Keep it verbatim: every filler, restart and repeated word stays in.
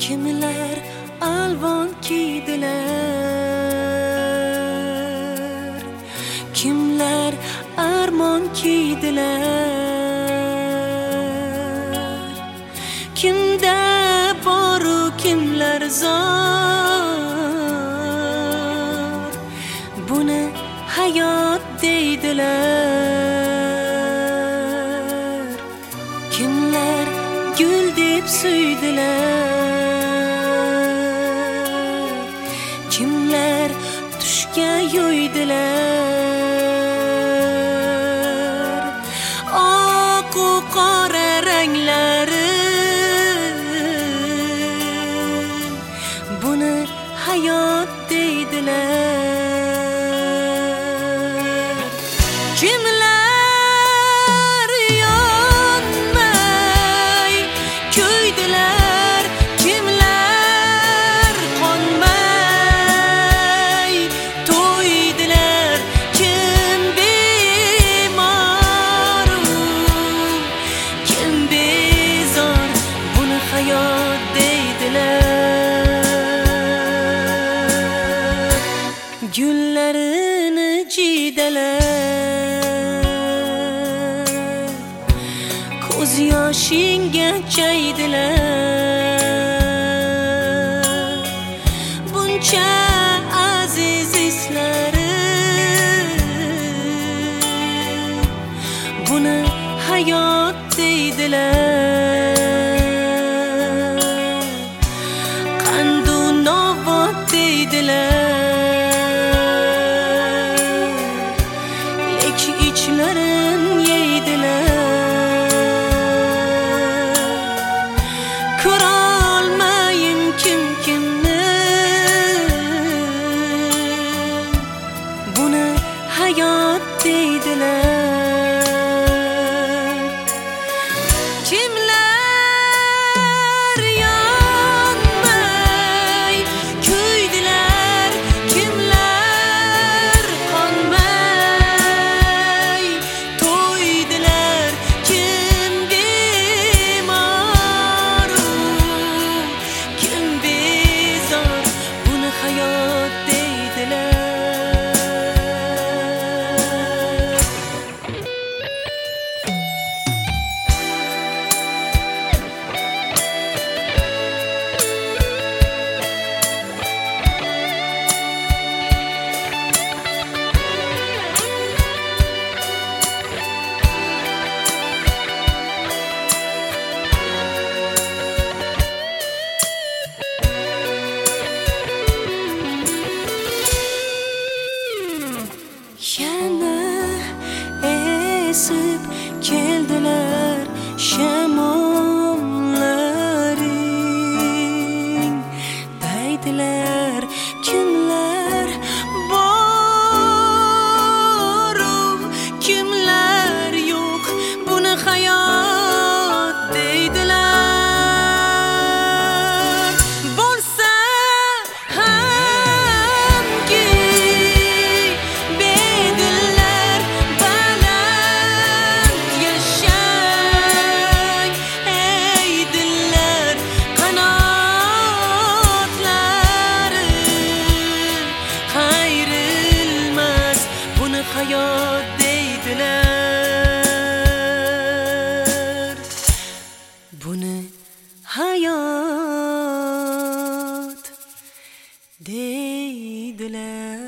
Kimlar alvon kiydilar, kimlar armon kiydilar. Kimda boru kimlar zor, buni hayot deydilar. Kimlar gul deb suydilar, kimlar tushga yo'ydilar. Oq u qora ranglari, buni hayot deydilar. Kimlar yonmay ko'ydilar, kimlar qonmay to'ydilar. Kim bemor, kim bezor, buni hayot deydilar. Gullarini jiydalar, ko'z yoshingga chaydilar. Buncha aziz eslari, buni hayot deydilar. Qandu novot deydilar, lek ichlarin yeydilar. Ko'rolmayin kim kimni, buni hayot deydilar. Kimlar yonmay ko'ydilar, kimlar qonmay to'ydilar. Kim bemor, kim bezor, buni hayot deydilar. Yana esib keldilar shamollaring, daydilar kimlar bor, kimlar yo'q, buni hayot deydilar. Bo'lsa hamki bedillar baland yashay, ey dillar qanotlari qayrilmas, buni hayot deydilar. Buni hayot deydilar.